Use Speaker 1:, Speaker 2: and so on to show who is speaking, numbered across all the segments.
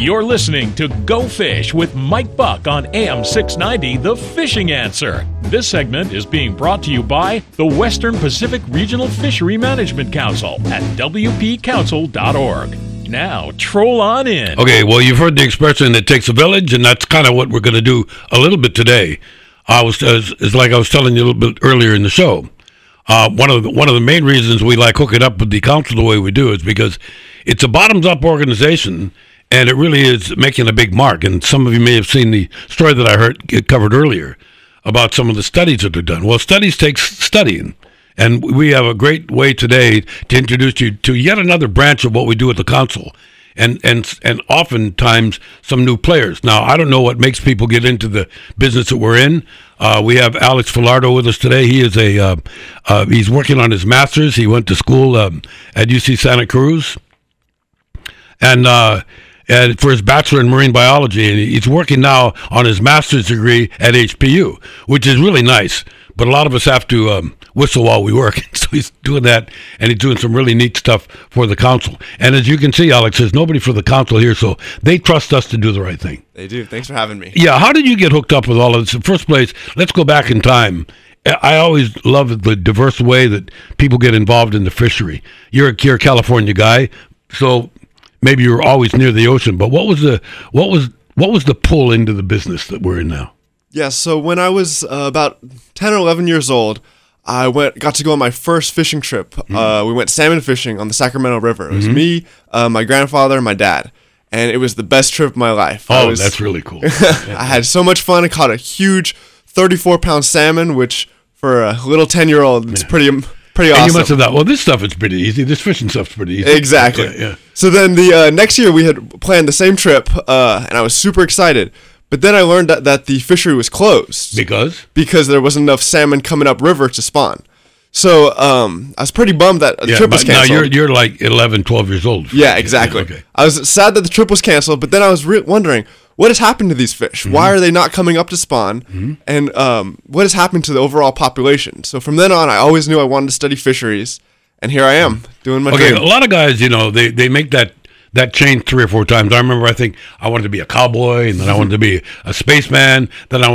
Speaker 1: You're listening to Go Fish with Mike Buck on AM 690, The Fishing Answer. This segment is being brought to you by the Western Pacific Regional Fishery Management Council at wpcouncil.org. Now, troll on in.
Speaker 2: Okay, well, you've heard the expression, it takes a village, and that's kind of what we're going to do a little bit today. It's like I was telling you a little bit earlier in the show. One of the main reasons we like hooking up with the council the way we do is because it's a bottoms-up organization, and it really is making a big mark. And some of you may have seen the story that I heard covered earlier about some of the studies that are done. Well, studies take studying. And we have a great way today to introduce you to yet another branch of what we do at the council, and oftentimes some new players. Now, I don't know what makes people get into the business that we're in. We have Alex Filardo with us today. He is he's working on his master's. He went to school at UC Santa Cruz, and for his bachelor in marine biology, and he's working now on his master's degree at HPU, which is really nice. But a lot of us have to whistle while we work. So he's doing that, and he's doing some really neat stuff for the council. And as you can see, Alex, there's nobody for the council here, so they trust us to do the right thing.
Speaker 3: They do. Thanks for having me.
Speaker 2: Yeah, how did you get hooked up with all of this? In the first place, let's go back in time. I always love the diverse way that people get involved in the fishery. You're a California guy, so maybe you're always near the ocean. But what was the pull into the business that we're in now?
Speaker 3: Yeah, so when I was about 10 or 11 years old, I got to go on my first fishing trip. Mm-hmm. We went salmon fishing on the Sacramento River. It was me, my grandfather, and my dad. And it was the best trip of my life.
Speaker 2: Oh, that's really cool.
Speaker 3: I had so much fun. I caught a huge 34-pound salmon, which for a little 10-year-old, it's pretty awesome.
Speaker 2: And you must have thought, well, this stuff is pretty easy. This fishing stuff's pretty easy.
Speaker 3: Exactly.
Speaker 2: Yeah.
Speaker 3: So then the next year, we had planned the same trip, and I was super excited. But then I learned that the fishery was closed. Because there wasn't enough salmon coming up river to spawn. So I was pretty bummed that the trip was canceled.
Speaker 2: Now you're like 11, 12 years old.
Speaker 3: Yeah, exactly.
Speaker 2: Okay.
Speaker 3: I was sad that the trip was canceled, but then I was wondering, what has happened to these fish? Mm-hmm. Why are they not coming up to spawn? Mm-hmm. And what has happened to the overall population? So from then on, I always knew I wanted to study fisheries. And here I am, doing my dream.
Speaker 2: A lot of guys, they make that changed 3 or 4 times. I remember, I think I wanted to be a cowboy, and then I wanted to be a spaceman. Then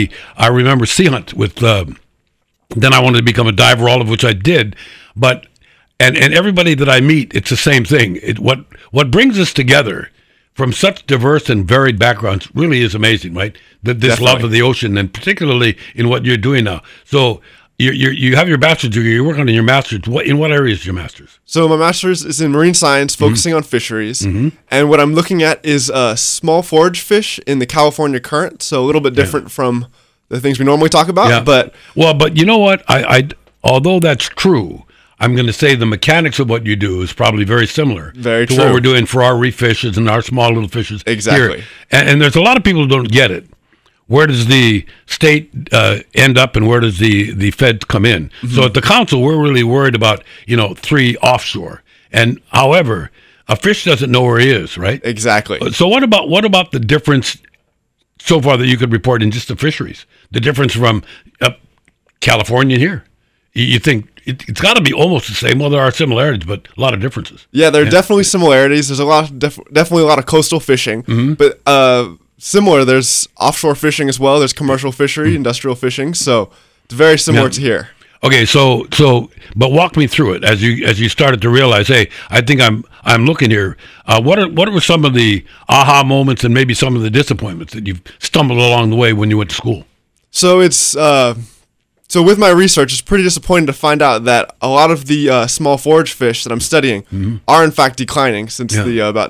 Speaker 2: I remember sea hunt with, then I wanted to become a diver, all of which I did. But, and everybody that I meet, it's the same thing. What brings us together from such diverse and varied backgrounds really is amazing, right? This
Speaker 3: Definitely.
Speaker 2: love of the ocean, and particularly in what you're doing now. So, you have your bachelor's degree. You're working on your master's. In what area is your master's?
Speaker 3: So my master's is in marine science, focusing on fisheries. Mm-hmm. And what I'm looking at is small forage fish in the California current. So a little bit different from the things we normally talk about.
Speaker 2: Yeah. But you know what? I although that's true, I'm going to say the mechanics of what you do is probably very similar to what we're doing for our reef fishes and our small little fishes.
Speaker 3: Exactly.
Speaker 2: Here. And there's a lot of people who don't get it. Where does the state end up, and where does the feds come in? Mm-hmm. So at the council, we're really worried about 3 offshore. And however, a fish doesn't know where he is, right?
Speaker 3: Exactly.
Speaker 2: So what about the difference so far that you could report in just the fisheries? The difference from California here? You think it's got to be almost the same? Well, there are similarities, but a lot of differences.
Speaker 3: Yeah, there are definitely similarities. There's definitely a lot of coastal fishing, but similar, there's offshore fishing as well. There's commercial fishery, industrial fishing, so it's very similar to here.
Speaker 2: Okay, so but walk me through it as you started to realize, hey, I think I'm looking here. What were some of the aha moments and maybe some of the disappointments that you've stumbled along the way when you went to school?
Speaker 3: So it's so with my research, it's pretty disappointing to find out that a lot of the small forage fish that I'm studying are in fact declining since the about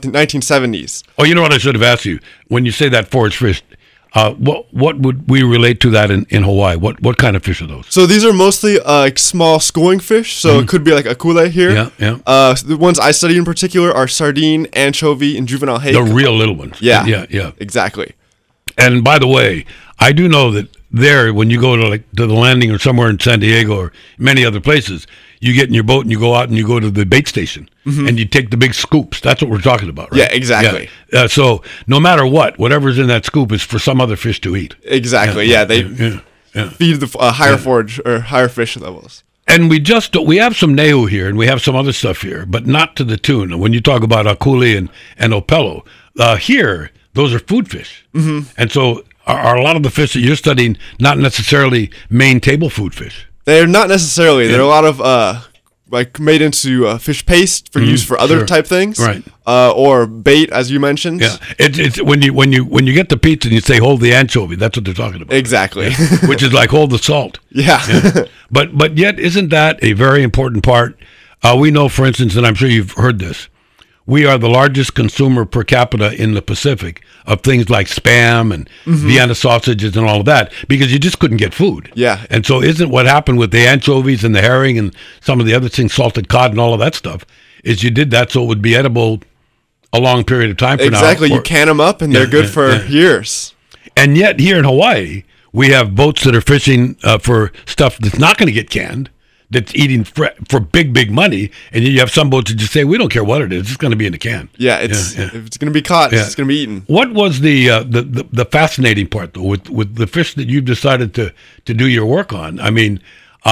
Speaker 3: 1970s.
Speaker 2: Oh, you know what I should have asked you when you say that forage fish. What would we relate to that in Hawaii? What kind of fish are those?
Speaker 3: So these are mostly small schooling fish. So it could be like akule here.
Speaker 2: Yeah.
Speaker 3: The ones I study in particular are sardine, anchovy, and juvenile hake.
Speaker 2: The real little ones.
Speaker 3: Yeah. Exactly.
Speaker 2: And by the way, I do know that there, when you go to the landing or somewhere in San Diego or many other places, you get in your boat and you go out and you go to the bait station and you take the big scoops. That's what we're talking about, right?
Speaker 3: Yeah, exactly.
Speaker 2: Yeah. So no matter whatever's in that scoop is for some other fish to eat.
Speaker 3: Exactly. They feed the higher forage or higher fish levels.
Speaker 2: And we have some Nehu here, and we have some other stuff here, but not to the tune. When you talk about Akuli and Opelo, here, those are food fish. Mm-hmm. And so are a lot of the fish that you're studying not necessarily main table food fish?
Speaker 3: They're not necessarily. Yeah. There are a lot of like made into fish paste for use for other type things,
Speaker 2: right?
Speaker 3: Or bait, as you mentioned.
Speaker 2: Yeah, it's when you get the pizza and you say hold the anchovy, that's what they're talking about.
Speaker 3: Exactly,
Speaker 2: yeah. Which is like hold the salt.
Speaker 3: Yeah.
Speaker 2: But yet, isn't that a very important part? We know, for instance, and I'm sure you've heard this, we are the largest consumer per capita in the Pacific of things like Spam and Vienna sausages and all of that, because you just couldn't get food.
Speaker 3: Yeah.
Speaker 2: And so isn't what happened with the anchovies and the herring and some of the other things, salted cod and all of that stuff, is you did that so it would be edible a long period of time from now.
Speaker 3: Exactly. You can them up and they're good for years.
Speaker 2: And yet here in Hawaii, we have boats that are fishing for stuff that's not going to get canned, that's eating for big money, and you have some boats that just say, we don't care what it is, it's going to be in the can.
Speaker 3: Yeah, if it's going to be caught, it's going to be eaten.
Speaker 2: What was the fascinating part, though, with the fish that you've decided to do your work on? I mean,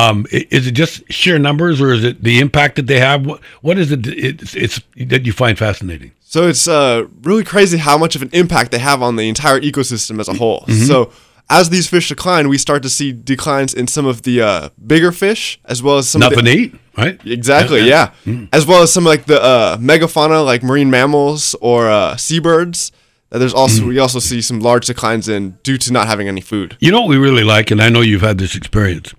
Speaker 2: is it just sheer numbers, or is it the impact that they have? What is it it's that you find fascinating?
Speaker 3: So it's really crazy how much of an impact they have on the entire ecosystem as a whole. Mm-hmm. So as these fish decline, we start to see declines in some of the bigger fish, as well as some
Speaker 2: nothing to eat, right?
Speaker 3: Exactly, yeah. As well as some like the megafauna, like marine mammals or seabirds. There's also we also see some large declines in due to not having any food.
Speaker 2: You know what we really like, and I know you've had this experience.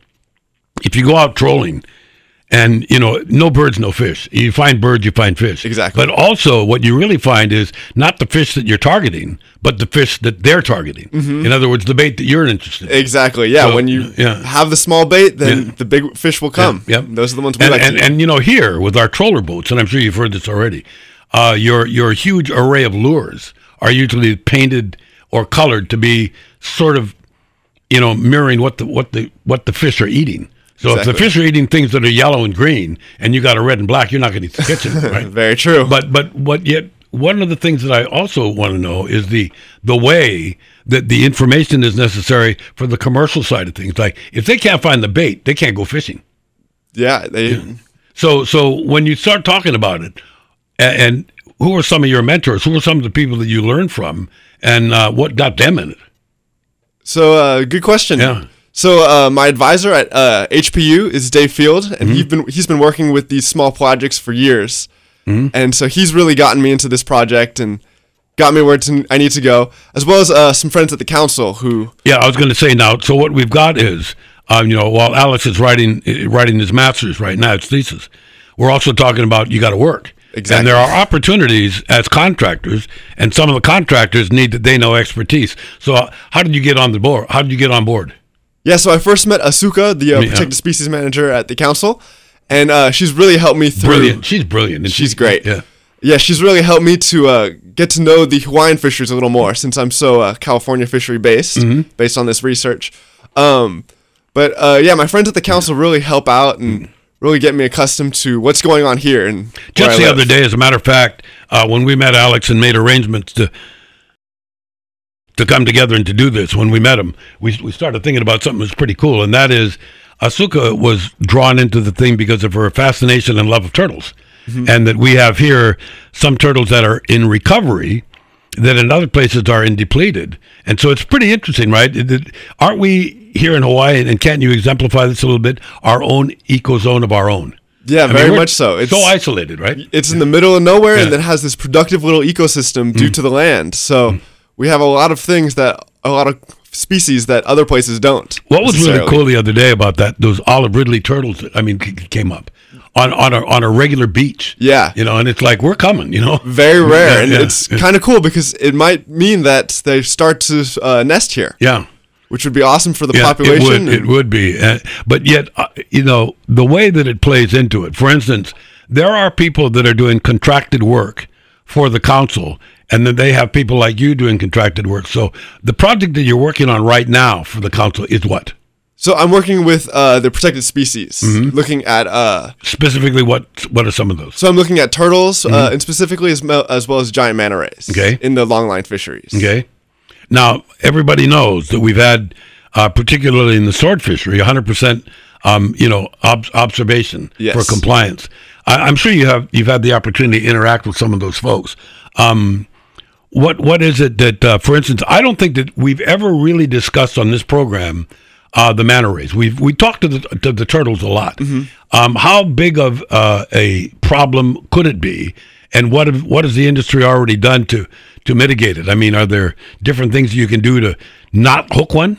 Speaker 2: If you go out trolling, and, no birds, no fish. You find birds, you find fish.
Speaker 3: Exactly.
Speaker 2: But also what you really find is not the fish that you're targeting, but the fish that they're targeting. Mm-hmm. In other words, the bait that you're interested in.
Speaker 3: Exactly, yeah. So, when you have the small bait, then the big fish will come.
Speaker 2: Yeah.
Speaker 3: Those are the ones we like to eat.
Speaker 2: And, here with our troller boats, and I'm sure you've heard this already, your huge array of lures are usually painted or colored to be sort of, mirroring what the fish are eating. So if the fish are eating things that are yellow and green, and you got a red and black, you're not going to catch it, right?
Speaker 3: Very true.
Speaker 2: But yet one of the things that I also want to know is the way that the information is necessary for the commercial side of things. Like if they can't find the bait, they can't go fishing.
Speaker 3: Yeah.
Speaker 2: So when you start talking about it, and who are some of your mentors? Who are some of the people that you learned from, and what got them in it?
Speaker 3: So good question.
Speaker 2: Yeah.
Speaker 3: So my advisor at HPU is Dave Field, and he's been working with these small projects for years, and so he's really gotten me into this project and got me where I need to go, as well as some friends at the council who.
Speaker 2: Yeah, I was going to say now. So what we've got is, while Alex is writing his master's right now, his thesis, we're also talking about you got to work.
Speaker 3: Exactly.
Speaker 2: And there are opportunities as contractors, and some of the contractors need that they know expertise. So how did you get on the board? How did you get on board?
Speaker 3: Yeah, so I first met Asuka, the protected species manager at the council, and she's really helped me through.
Speaker 2: Brilliant. She's brilliant. And
Speaker 3: she's great.
Speaker 2: Yeah.
Speaker 3: Yeah, she's really helped me to get to know the Hawaiian fisheries a little more, since I'm so California fishery based on this research. My friends at the council really help out and really get me accustomed to what's going on here. And
Speaker 2: just the other day, as a matter of fact, when we met Alex and made arrangements to come together and to do this, when we met him, we started thinking about something that's pretty cool, and that is Asuka was drawn into the thing because of her fascination and love of turtles, and that we have here some turtles that are in recovery that in other places are in depleted. And so it's pretty interesting, right? Aren't we here in Hawaii, and can't you exemplify this a little bit, our own ecozone of our own?
Speaker 3: Yeah, very much so.
Speaker 2: It's so isolated, right?
Speaker 3: It's in the middle of nowhere, and then has this productive little ecosystem due to the land. So we have a lot of species that other places don't.
Speaker 2: What was really cool the other day about that, those olive ridley turtles that, came up on a regular beach.
Speaker 3: Yeah.
Speaker 2: And it's like, we're coming,
Speaker 3: Very rare. And it's kind of cool because it might mean that they start to nest here.
Speaker 2: Yeah.
Speaker 3: Which would be awesome for the population.
Speaker 2: It would be. But yet, the way that it plays into it, for instance, there are people that are doing contracted work for the council, and then they have people like you doing contracted work. So the project that you're working on right now for the council is what?
Speaker 3: So I'm working with the protected species, looking at...
Speaker 2: specifically, what are some of those?
Speaker 3: So I'm looking at turtles, and specifically as well as giant manta rays in the longline fisheries.
Speaker 2: Okay. Now, everybody knows that we've had, particularly in the sword fishery, 100% observation for compliance. I'm sure you've had the opportunity to interact with some of those folks. What is it that, for instance, I don't think that we've ever really discussed on this program the manta rays. We talked to the turtles a lot. Mm-hmm. How big of a problem could it be, and what has the industry already done to mitigate it? I mean, are there different things you can do to not hook one?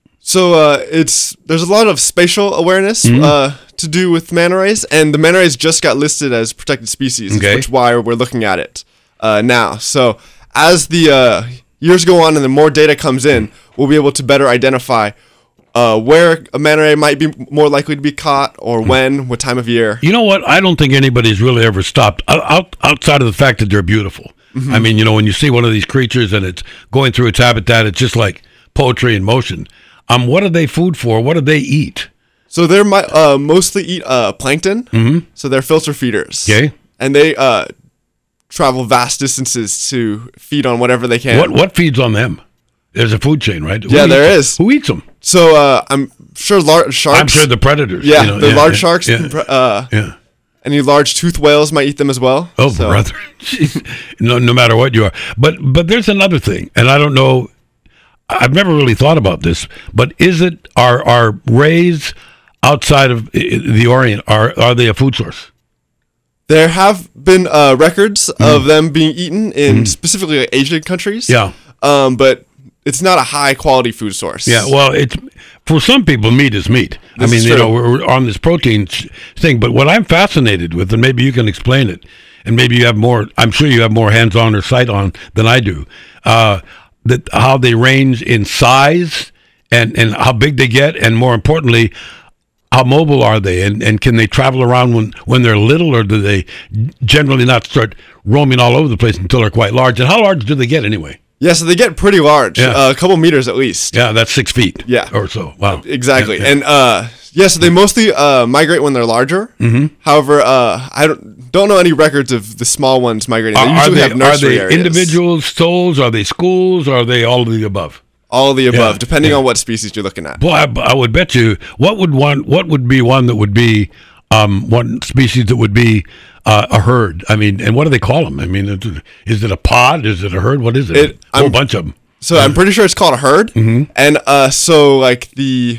Speaker 3: So there's a lot of spatial awareness to do with manta rays, and the manta rays just got listed as protected species, which is why we're looking at it now. So as the years go on and the more data comes in, we'll be able to better identify where a manta ray might be more likely to be caught, or when, what time of year.
Speaker 2: You know what? I don't think anybody's really ever stopped, outside of the fact that they're beautiful. Mm-hmm. I mean, when you see one of these creatures and it's going through its habitat, it's just like poetry in motion. What are they food for? What do they eat?
Speaker 3: So they mostly eat plankton. Mm-hmm. So they're filter feeders.
Speaker 2: Okay.
Speaker 3: And they travel vast distances to feed on whatever they can.
Speaker 2: What feeds on them? There's a food chain, right?
Speaker 3: There is.
Speaker 2: Who eats them?
Speaker 3: So I'm sure large sharks.
Speaker 2: I'm sure the predators.
Speaker 3: Yeah, large sharks. Yeah. Any large toothed whales might eat them as well.
Speaker 2: Oh, brother. no matter what you are. But there's another thing, and I don't know. I've never really thought about this, but are rays outside of the Orient, are they a food source?
Speaker 3: There have been records of them being eaten in specifically Asian countries.
Speaker 2: Yeah.
Speaker 3: But it's not a high quality food source.
Speaker 2: Yeah, well, it's for some people, meat is meat. I mean, we're on this protein thing, but what I'm fascinated with, and maybe you can explain it, and maybe you have more, I'm sure you have more hands-on or sight on than I do, that how they range in size and how big they get, and more importantly, how mobile are they, and can they travel around when they're little, or do they generally not start roaming all over the place until they're quite large? And how large do they get anyway?
Speaker 3: Yeah, so they get pretty large, a couple meters at least.
Speaker 2: Yeah, that's 6 feet.
Speaker 3: Yeah,
Speaker 2: or so. Wow,
Speaker 3: exactly. Yeah. And so they mostly migrate when they're larger. Mm-hmm. However, I don't know any records of the small ones migrating. They usually have nursery areas.
Speaker 2: Are they individuals, souls? Are they schools? Are they all of the above?
Speaker 3: All of the above, depending on what species you're looking at.
Speaker 2: Boy, I would bet you what would be one that would be one species that would be a herd. I mean, and what do they call them? I mean, is it a pod? Is it a herd? What is it? A whole bunch of them.
Speaker 3: So I'm pretty sure it's called a herd. Mm-hmm. And so like the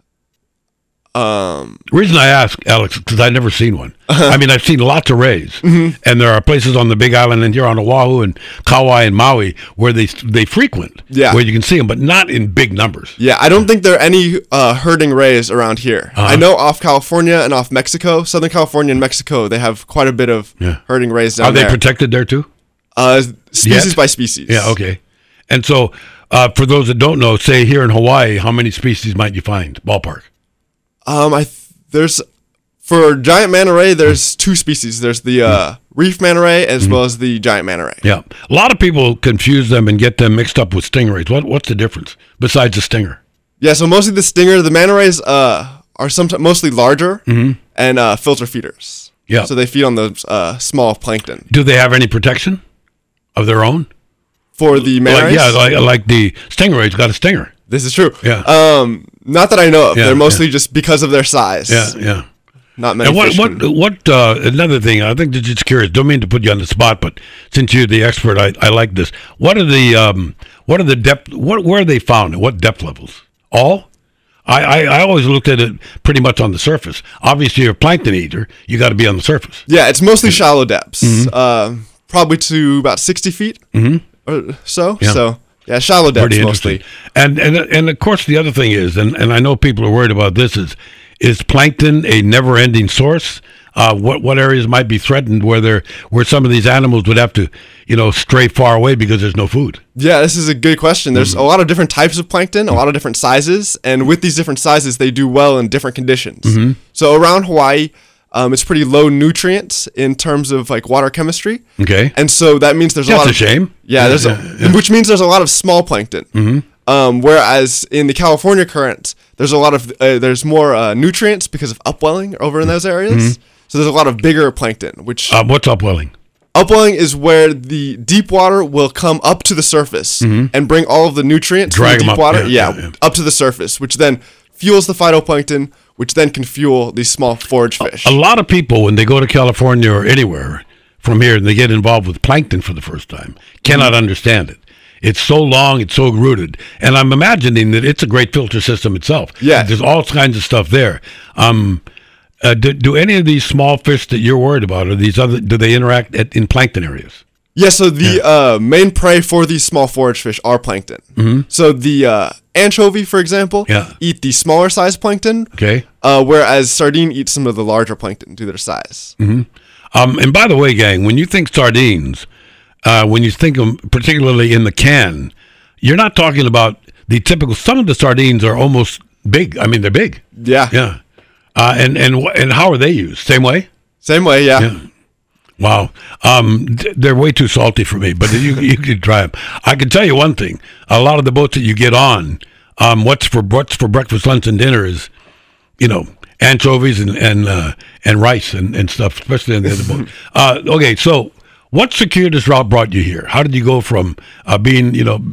Speaker 2: reason I ask, Alex, because I've never seen one. I mean, I've seen lots of rays, and there are places on the Big Island and here on Oahu and Kauai and Maui where they frequent, where you can see them, but not in big numbers.
Speaker 3: Yeah, I don't think there are any herding rays around here. I know off California and off Mexico, Southern California and Mexico, they have quite a bit of herding rays down there.
Speaker 2: Are they protected there too?
Speaker 3: Species by species.
Speaker 2: Yeah, okay. And so, for those that don't know, say here in Hawaii, how many species might you find, ballpark?
Speaker 3: There's for giant manta ray, there's two species. There's the reef manta ray as well as the giant manta ray.
Speaker 2: Yeah, a lot of people confuse them and get them mixed up with stingrays. What's the difference besides the stinger?
Speaker 3: Yeah, so mostly the stinger. The manta rays are sometimes mostly larger and filter feeders. Yeah, so they feed on those small plankton.
Speaker 2: Do they have any protection of their own?
Speaker 3: For the manta rays?
Speaker 2: Yeah, like the stingray's got a stinger.
Speaker 3: This is true.
Speaker 2: Yeah.
Speaker 3: Not that I know of. They're mostly just because of their size.
Speaker 2: Yeah.
Speaker 3: Not many.
Speaker 2: And what another thing, I think just curious, don't mean to put you on the spot, but since you're the expert, I like this. What are the depth, where are they found and what depth levels? All? I always looked at it pretty much on the surface. Obviously, you're a plankton eater, you got to be on the surface.
Speaker 3: Yeah, it's mostly shallow depths. Probably to about 60 feet or so. Yeah. So, yeah, shallow depths mostly.
Speaker 2: And of course, the other thing is, and I know people are worried about this, is plankton a never-ending source? What areas might be threatened where some of these animals would have to, stray far away because there's no food?
Speaker 3: Yeah, this is a good question. There's a lot of different types of plankton, a lot of different sizes, and with these different sizes, they do well in different conditions. So around Hawaii, it's pretty low nutrients in terms of like water chemistry.
Speaker 2: Okay.
Speaker 3: And so that means there's a lot of...
Speaker 2: That's a shame.
Speaker 3: Yeah, which means there's a lot of small plankton. Whereas in the California current, there's a lot of there's more nutrients because of upwelling over in those areas. So there's a lot of bigger plankton. Which
Speaker 2: what's upwelling?
Speaker 3: Upwelling is where the deep water will come up to the surface and bring all of the nutrients from the deep water up to the surface, which then fuels the phytoplankton, which then can fuel these small forage fish.
Speaker 2: A lot of people, when they go to California or anywhere from here and they get involved with plankton for the first time, cannot understand it. It's so long, it's so rooted. And I'm imagining that it's a great filter system itself.
Speaker 3: Yeah.
Speaker 2: There's all kinds of stuff there. Do any of these small fish that you're worried about, or do they interact in plankton areas?
Speaker 3: Yeah, so the main prey for these small forage fish are plankton. Mm-hmm. So the anchovy, for example, eat the smaller size plankton, whereas sardine eats some of the larger plankton due to their size.
Speaker 2: Mm-hmm. And by the way, gang, when you think sardines, when you think of them, particularly in the can, you're not talking about the typical. Some of the sardines are almost big. I mean, they're big.
Speaker 3: Yeah.
Speaker 2: Yeah. And how are they used? Same way?
Speaker 3: Same way, yeah.
Speaker 2: Wow. They're way too salty for me, but you could try them. I can tell you one thing. A lot of the boats that you get on, what's for breakfast, lunch, and dinner is, anchovies and rice and stuff, especially on the other boat. Okay, so what circuitous route brought you here? How did you go from being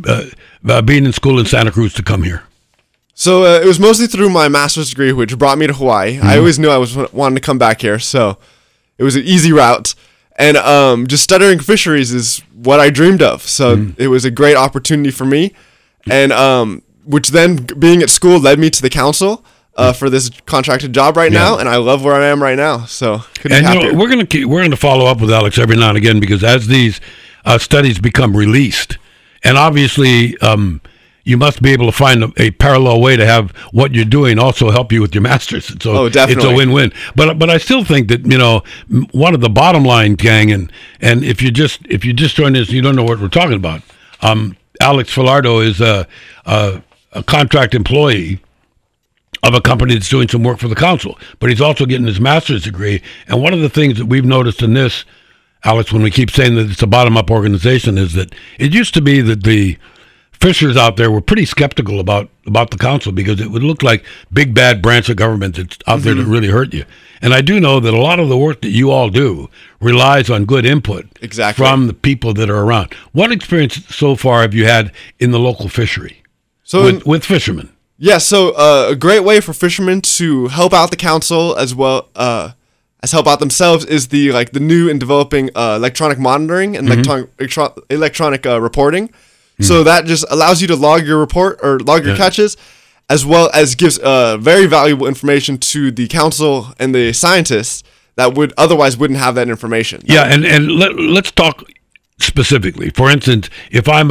Speaker 2: in school in Santa Cruz to come here?
Speaker 3: So it was mostly through my master's degree, which brought me to Hawaii. Mm-hmm. I always knew I was wanting to come back here, so it was an easy route. And just studying fisheries is what I dreamed of. So it was a great opportunity for me, and which then being at school led me to the council for this contracted job right now, and I love where I am right now. So couldn't be happier.
Speaker 2: We're gonna follow up with Alex every now and again, because as these studies become released, and obviously you must be able to find a parallel way to have what you're doing also help you with your master's. So
Speaker 3: definitely.
Speaker 2: It's a win-win. But I still think that one of the bottom line, gang, and if you just join us, you don't know what we're talking about. Alex Filardo is a contract employee of a company that's doing some work for the council, but he's also getting his master's degree. And one of the things that we've noticed in this, Alex, when we keep saying that it's a bottom-up organization, is that it used to be that the fishers out there were pretty skeptical about the council, because it would look like big bad branch of government that's out there to really hurt you. And I do know that a lot of the work that you all do relies on good input from the people that are around. What experience so far have you had in the local fishery with fishermen?
Speaker 3: Yeah, so a great way for fishermen to help out the council as well as help out themselves is the new and developing electronic monitoring and electronic reporting. So that just allows you to log your report or log your catches, as well as gives very valuable information to the council and the scientists that otherwise wouldn't have that information.
Speaker 2: Yeah, and let's talk specifically. For instance, if I'm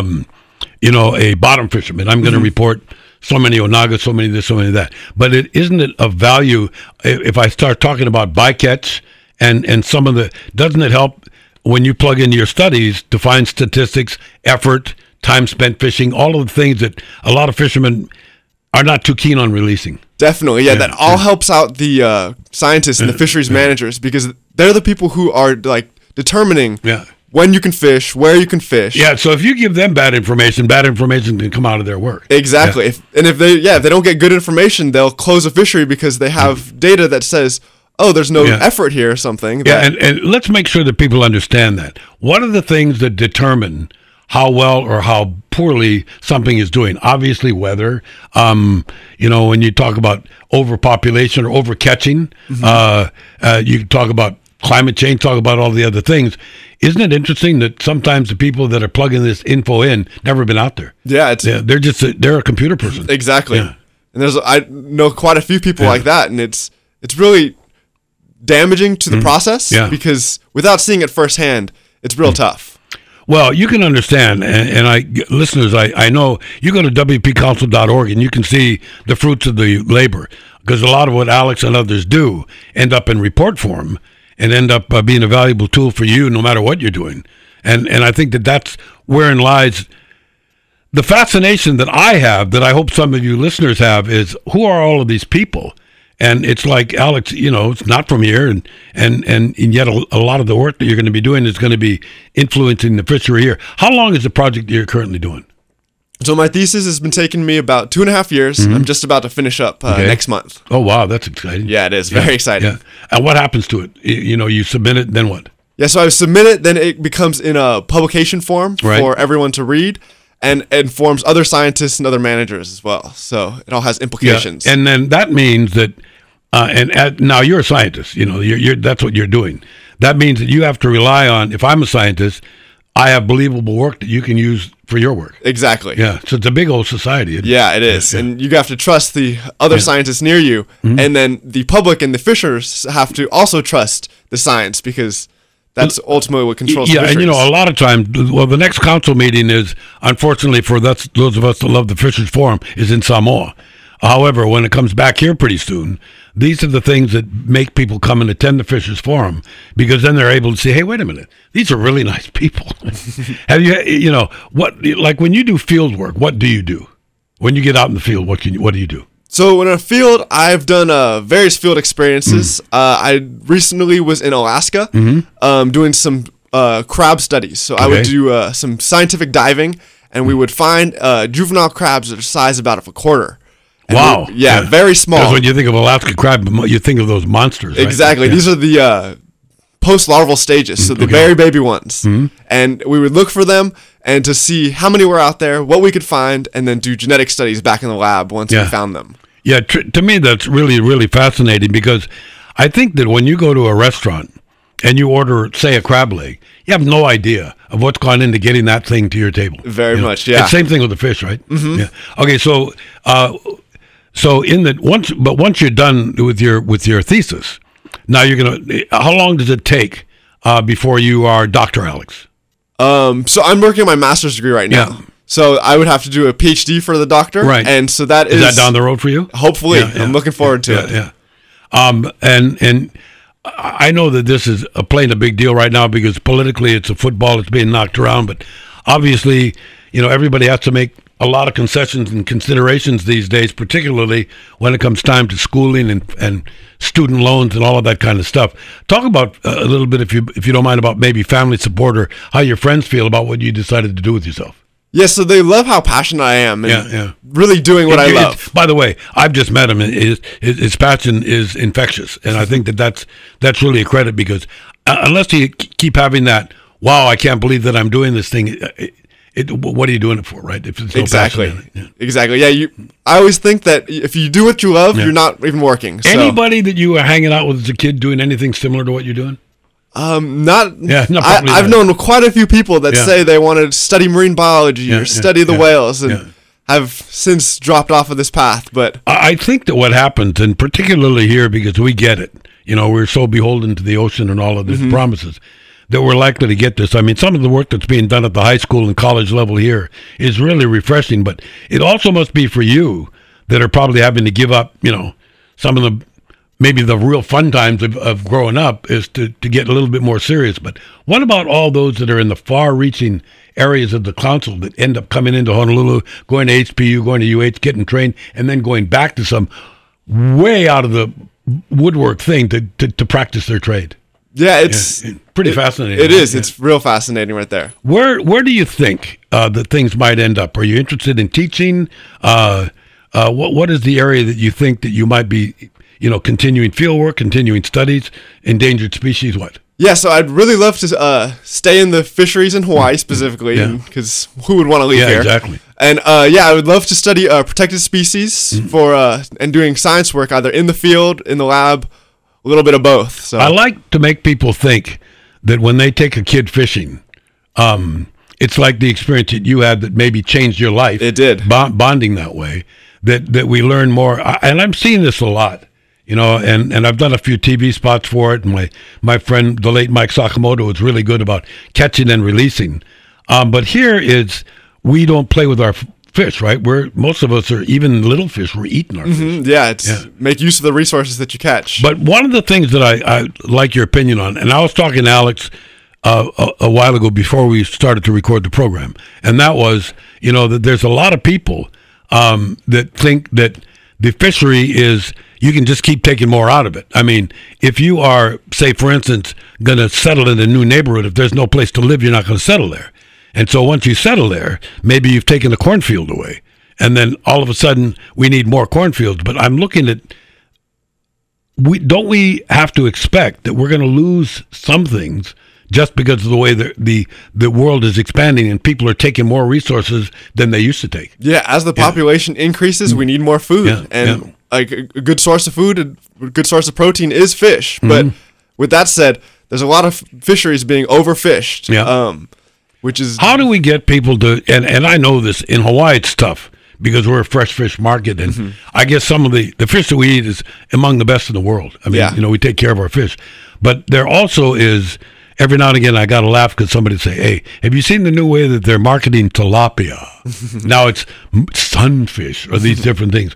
Speaker 2: a bottom fisherman, I'm going to report so many onagas, so many this, so many that. But isn't it of value if I start talking about bycatch and some of the, doesn't it help when you plug into your studies to find statistics, effort, time spent fishing, all of the things that a lot of fishermen are not too keen on releasing?
Speaker 3: Definitely, yeah. That all helps out the scientists and the fisheries managers, because they're the people who are determining when you can fish, where you can fish.
Speaker 2: Yeah, so if you give them bad information can come out of their work.
Speaker 3: Exactly.
Speaker 2: Yeah.
Speaker 3: If they don't get good information, they'll close a fishery because they have data that says, there's no effort here or something.
Speaker 2: And let's make sure that people understand that. What are the things that determine how well or how poorly something is doing? Obviously, weather. When you talk about overpopulation or overcatching, you talk about climate change, talk about all the other things. Isn't it interesting that sometimes the people that are plugging this info in never been out there?
Speaker 3: Yeah,
Speaker 2: they're a computer person.
Speaker 3: Exactly. Yeah. And I know quite a few people like that, and it's really damaging to the process, because without seeing it firsthand, it's real tough.
Speaker 2: Well, you can understand, and listeners, I know you go to wpcouncil.org and you can see the fruits of the labor, because a lot of what Alex and others do end up in report form and end up being a valuable tool for you no matter what you're doing. And I think that's wherein lies the fascination that I have, that I hope some of you listeners have, is who are all of these people? And it's like, Alex, it's not from here, and yet a lot of the work that you're going to be doing is going to be influencing the fishery here. How long is the project that you're currently doing?
Speaker 3: So my thesis has been taking me about 2.5 years. I'm just about to finish up next month.
Speaker 2: Oh, wow, that's exciting.
Speaker 3: Yeah, it is. Very exciting.
Speaker 2: Yeah. And what happens to it? You submit it, then what?
Speaker 3: Yeah, so I submit it, then it becomes in a publication form for everyone to read. and informs other scientists and other managers as well. So it all has implications.
Speaker 2: Yeah. And then that means that, now you're a scientist, you're that's what you're doing. That means that you have to rely on, if I'm a scientist, I have believable work that you can use for your work.
Speaker 3: Exactly.
Speaker 2: Yeah. So it's a big old society.
Speaker 3: Yeah, it is.
Speaker 2: Yeah.
Speaker 3: And you have to trust the other scientists near you. Mm-hmm. And then the public and the fishers have to also trust the science, because that's ultimately what controls the fisheries.
Speaker 2: And a lot of times, the next council meeting is, unfortunately for those of us that love the Fishers Forum, is in Samoa. However, when it comes back here pretty soon, these are the things that make people come and attend the Fishers Forum, because then they're able to say, hey, wait a minute, these are really nice people. Have you, like when you do field work, what do you do? When you get out in the field, what do you do?
Speaker 3: So in a field, I've done various field experiences. I recently was in Alaska doing some crab studies. So I would do some scientific diving, and we would find juvenile crabs that are size about of a quarter.
Speaker 2: Wow.
Speaker 3: Very small.
Speaker 2: Because when you think of Alaska crab, you think of those monsters, right?
Speaker 3: Exactly. Yeah. These are the post-larval stages, so the very baby ones. Mm-hmm. And we would look for them and to see how many were out there, what we could find, and then do genetic studies back in the lab once we found them.
Speaker 2: Yeah, to me that's really, really fascinating, because I think that when you go to a restaurant and you order, say, a crab leg, you have no idea of what's gone into getting that thing to your table.
Speaker 3: Very much, yeah.
Speaker 2: And same thing with the fish, right?
Speaker 3: Mm-hmm.
Speaker 2: Yeah. Okay, so once you're done with your thesis, now how long does it take before you are Dr. Alex?
Speaker 3: So I'm working on my master's degree right now. Yeah. So I would have to do a PhD for the doctor.
Speaker 2: Right.
Speaker 3: And so is
Speaker 2: that down the road for you?
Speaker 3: Hopefully. Yeah. I'm looking forward to it.
Speaker 2: Yeah. And I know that this is playing a big deal right now, because politically it's a football that's being knocked around, but obviously, everybody has to make a lot of concessions and considerations these days, particularly when it comes time to schooling and student loans and all of that kind of stuff. Talk about a little bit, if you don't mind, about maybe family support or how your friends feel about what you decided to do with yourself.
Speaker 3: Yeah, so they love how passionate I am and really doing what I love.
Speaker 2: By the way, I've just met him. His passion is infectious, and I think that's really a credit, because unless you keep having that, wow, I can't believe that I'm doing this thing, what are you doing it for, right? If it's
Speaker 3: exactly. Yeah, I always think that if you do what you love, you're not even working. So.
Speaker 2: Anybody that you were hanging out with as a kid doing anything similar to what you're doing?
Speaker 3: I've known quite a few people that say they want to study marine biology or study the whales, and have since dropped off of this path. But
Speaker 2: I think that what happens, and particularly here, because we get it, we're so beholden to the ocean and all of these promises, that we're likely to get this. I mean, some of the work that's being done at the high school and college level here is really refreshing, but it also must be for you that are probably having to give up, some of maybe the real fun times of growing up, is to get a little bit more serious. But what about all those that are in the far-reaching areas of the council that end up coming into Honolulu, going to HPU, going to UH, getting trained, and then going back to some way out of the woodwork thing to practice their trade?
Speaker 3: Yeah, it's
Speaker 2: pretty fascinating.
Speaker 3: It is. Yeah. It's real fascinating right there.
Speaker 2: Where do you think that things might end up? Are you interested in teaching? What is the area that you think that you might be, continuing field work, continuing studies, endangered species, what?
Speaker 3: Yeah, so I'd really love to stay in the fisheries in Hawaii specifically, because who would want to leave here?
Speaker 2: Yeah, exactly.
Speaker 3: And I would love to study protected species for and doing science work either in the field, in the lab, a little bit of both. So
Speaker 2: I like to make people think that when they take a kid fishing, it's like the experience that you had that maybe changed your life.
Speaker 3: It did.
Speaker 2: Bonding that way, that we learn more. And I'm seeing this a lot, and I've done a few TV spots for it. And my friend, the late Mike Sakamoto, is really good about catching and releasing. But here we don't play with our fish, right? Most of us are, even little fish, we're eating our fish.
Speaker 3: Yeah, make use of the resources that you catch.
Speaker 2: But one of the things that I like your opinion on, and I was talking to Alex a while ago before we started to record the program, and that was, that there's a lot of people that think that the fishery is, you can just keep taking more out of it. I mean, if you are, say, for instance, going to settle in a new neighborhood, if there's no place to live, you're not going to settle there. And so once you settle there, maybe you've taken the cornfield away. And then all of a sudden, we need more cornfields. But I'm looking at, don't we have to expect that we're going to lose some things just because of the way the world is expanding and people are taking more resources than they used to take.
Speaker 3: Yeah, as the population increases, we need more food. Like a good source of food, a good source of protein is fish. But with that said, there's a lot of fisheries being overfished. Which is...
Speaker 2: How do we get people to, and I know this, in Hawaii it's tough because we're a fresh fish market, and I guess some of the fish that we eat is among the best in the world. I mean, we take care of our fish. But there also is, every now and again, I got to laugh because somebody say, hey, have you seen the new way that they're marketing tilapia? Now it's sunfish or these different things.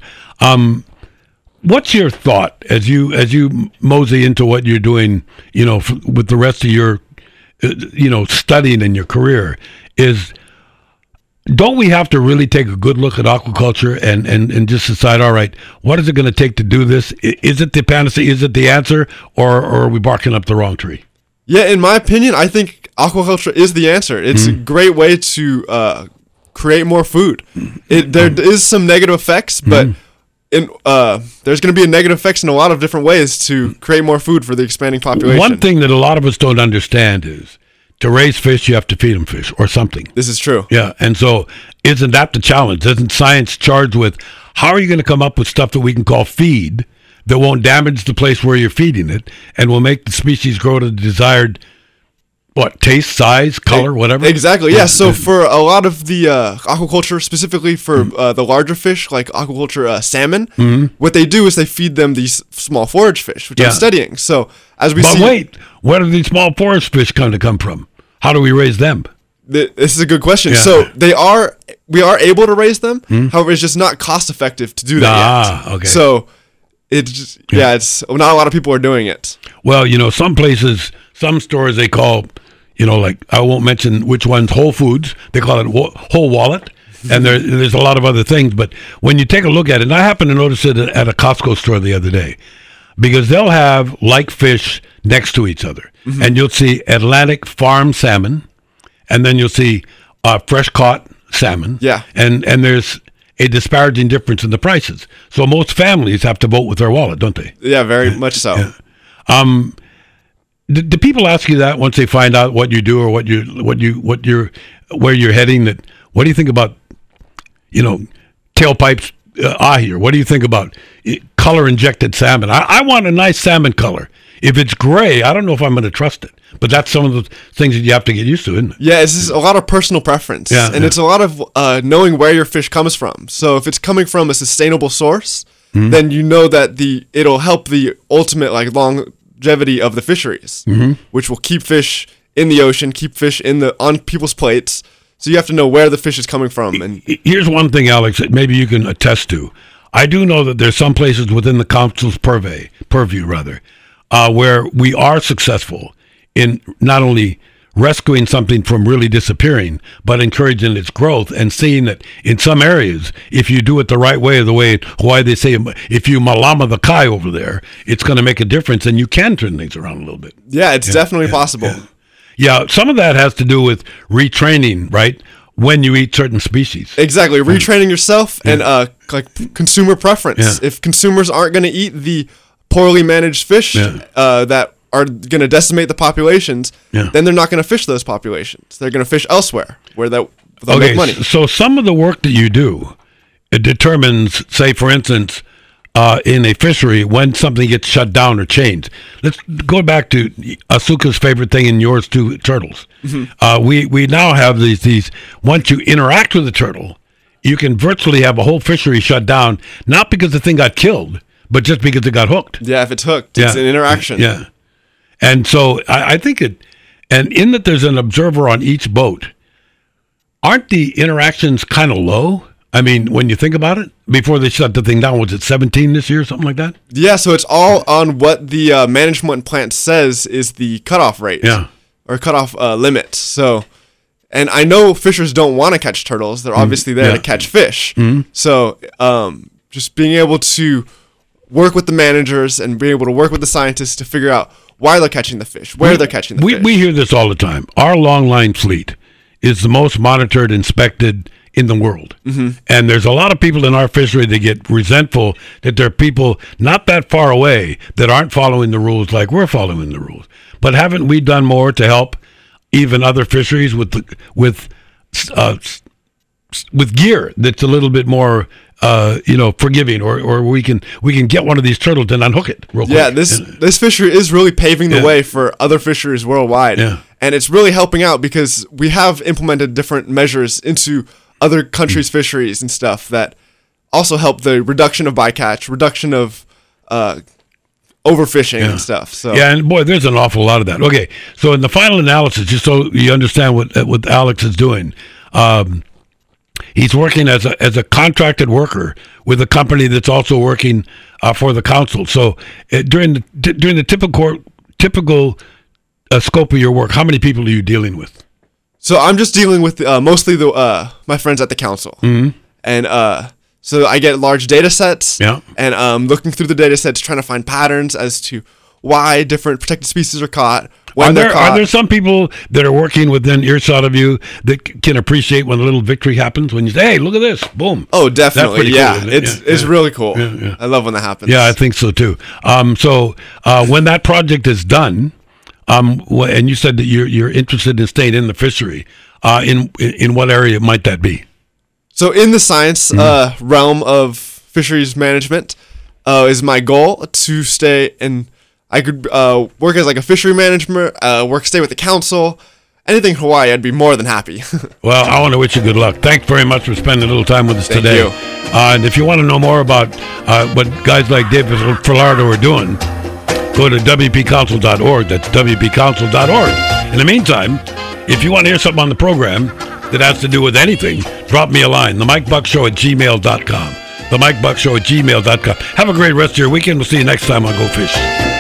Speaker 2: What's your thought as you mosey into what you're doing, with the rest of your, studying in your career, is don't we have to really take a good look at aquaculture and just decide, all right, what is it going to take to do this? Is it the panacea? Is it the answer? Or are we barking up the wrong tree?
Speaker 3: Yeah, in my opinion, I think aquaculture is the answer. It's a great way to create more food. There is some negative effects, but there's going to be a negative effects in a lot of different ways to create more food for the expanding population.
Speaker 2: One thing that a lot of us don't understand is to raise fish, you have to feed them fish or something.
Speaker 3: This is true.
Speaker 2: Yeah, and so isn't that the challenge? Isn't science charged with how are you going to come up with stuff that we can call feed that won't damage the place where you're feeding it and will make the species grow to the desired, taste, size, color, whatever?
Speaker 3: Exactly, yeah. So for a lot of the aquaculture, specifically for the larger fish, like aquaculture salmon, what they do is they feed them these small forage fish, which I'm studying. So as we see...
Speaker 2: But wait, where do these small forage fish come from? How do we raise them?
Speaker 3: This is a good question. Yeah. So we are able to raise them. However, it's just not cost effective to do that yet. Okay. So it's just, it's not a lot of people are doing it.
Speaker 2: Well, some places, some stores they call, like I won't mention which ones, Whole Foods, they call it Whole Wallet. And there's a lot of other things. But when you take a look at it, and I happened to notice it at a Costco store the other day, because they'll have like fish next to each other. And you'll see Atlantic farm salmon, and then you'll see fresh caught salmon. Yeah. And there's a disparaging difference in the prices. So most families have to vote with their wallet, don't they?
Speaker 3: Yeah, very much so.
Speaker 2: Yeah. Do people ask you that once they find out what you do or where you're heading? That what do you think about, tailpipes ahi, or what do you think about color injected salmon? I want a nice salmon color. If it's gray, I don't know if I'm going to trust it. But that's some of the things that you have to get used to, isn't it?
Speaker 3: Yeah, it's just a lot of personal preference. Yeah, and it's a lot of knowing where your fish comes from. So if it's coming from a sustainable source, then you know that it'll help the ultimate longevity of the fisheries, which will keep fish in the ocean, keep fish on people's plates. So you have to know where the fish is coming from. And
Speaker 2: here's one thing, Alex, that maybe you can attest to. I do know that there's some places within the council's purview, where we are successful in not only rescuing something from really disappearing, but encouraging its growth and seeing that in some areas, if you do it the right way, the way in Hawaii they say, if you malama the kai over there, it's going to make a difference and you can turn things around a little bit.
Speaker 3: Yeah, it's definitely possible.
Speaker 2: Yeah, some of that has to do with retraining, right? When you eat certain species.
Speaker 3: Exactly, retraining yourself and consumer preference. Yeah. If consumers aren't going to eat the poorly managed fish that are going to decimate the populations, then they're not going to fish those populations. They're going to fish elsewhere where they'll make money.
Speaker 2: So some of the work that you do, it determines, say, for instance, in a fishery, when something gets shut down or changed. Let's go back to Asuka's favorite thing and yours too, turtles. We now have these, once you interact with the turtle, you can virtually have a whole fishery shut down, not because the thing got killed, but just because it got hooked.
Speaker 3: Yeah, if it's hooked, it's an interaction.
Speaker 2: Yeah. And so I think and in that there's an observer on each boat, aren't the interactions kind of low? I mean, when you think about it, before they shut the thing down, was it 17 this year, something like that?
Speaker 3: Yeah, so it's all on what the management plant says is the cutoff rate. Yeah. Or cutoff limit. So, and I know fishers don't want to catch turtles. They're obviously there to catch fish. So just being able to work with the managers and being able to work with the scientists to figure out why they're catching the fish, where they're catching the fish.
Speaker 2: We hear this all the time. Our longline fleet is the most monitored, inspected in the world. And there's a lot of people in our fishery that get resentful that there are people not that far away that aren't following the rules like we're following the rules. But haven't we done more to help even other fisheries with gear that's a little bit more forgiving, or we can get one of these turtles and unhook it real quick.
Speaker 3: Yeah, this fishery is really paving the way for other fisheries worldwide.
Speaker 2: Yeah.
Speaker 3: And it's really helping out because we have implemented different measures into other countries' fisheries and stuff that also help the reduction of bycatch, reduction of overfishing and stuff. So
Speaker 2: and boy, there's an awful lot of that. Okay, so in the final analysis, just so you understand what Alex is doing, he's working as a contracted worker with a company that's also working for the council. So during the typical scope of your work, how many people are you dealing with?
Speaker 3: So I'm just dealing with mostly my friends at the council, and so I get large data sets, and looking through the data sets, trying to find patterns as to why different protected species are caught. Are
Speaker 2: there some people that are working within earshot of you that can appreciate when a little victory happens? When you say, "Hey, look at this! Boom!"
Speaker 3: Oh, definitely,
Speaker 2: cool,
Speaker 3: it's really cool. Yeah. I love when that happens.
Speaker 2: Yeah, I think so too. So when that project is done, and you said that you're interested in staying in the fishery, in what area might that be?
Speaker 3: So in the science realm of fisheries management is my goal to stay in. I could work as like a fishery manager, stay with the council. Anything in Hawaii, I'd be more than happy.
Speaker 2: Well, I want to wish you good luck. Thanks very much for spending a little time with us today.
Speaker 3: Thank you.
Speaker 2: And if you want to know more about what guys like David Filardo are doing, go to WPCouncil.org. That's WPCouncil.org. In the meantime, if you want to hear something on the program that has to do with anything, drop me a line, themikebuckshow@gmail.com. themikebuckshow@gmail.com. Have a great rest of your weekend. We'll see you next time on Go Fish.